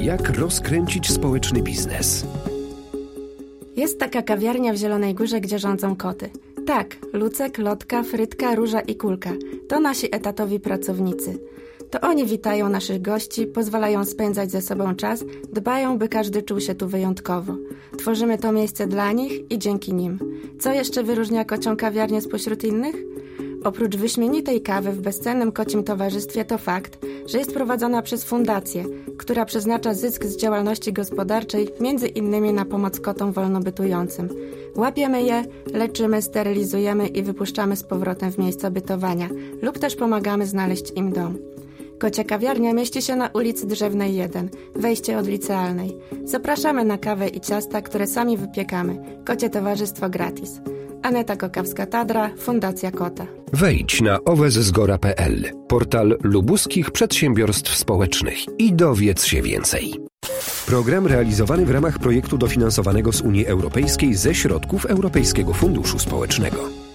Jak rozkręcić społeczny biznes? Jest taka kawiarnia w Zielonej Górze, gdzie rządzą koty. Tak, Lucek, Lotka, Frytka, Róża i Kulka. To nasi etatowi pracownicy. To oni witają naszych gości, pozwalają spędzać ze sobą czas, dbają, by każdy czuł się tu wyjątkowo. Tworzymy to miejsce dla nich i dzięki nim. Co jeszcze wyróżnia kocią kawiarnię spośród innych? Oprócz wyśmienitej kawy w bezcennym kocim towarzystwie to fakt, że jest prowadzona przez fundację, która przeznacza zysk z działalności gospodarczej między innymi na pomoc kotom wolnobytującym. Łapiemy je, leczymy, sterylizujemy i wypuszczamy z powrotem w miejsca bytowania lub też pomagamy znaleźć im dom. Kocia kawiarnia mieści się na ulicy Drzewnej 1, wejście od licealnej. Zapraszamy na kawę i ciasta, które sami wypiekamy. Kocie towarzystwo gratis. Aneta Kokawska-Tadra, Fundacja Kota. Wejdź na oweszzgora.pl, portal lubuskich przedsiębiorstw społecznych i dowiedz się więcej. Program realizowany w ramach projektu dofinansowanego z Unii Europejskiej ze środków Europejskiego Funduszu Społecznego.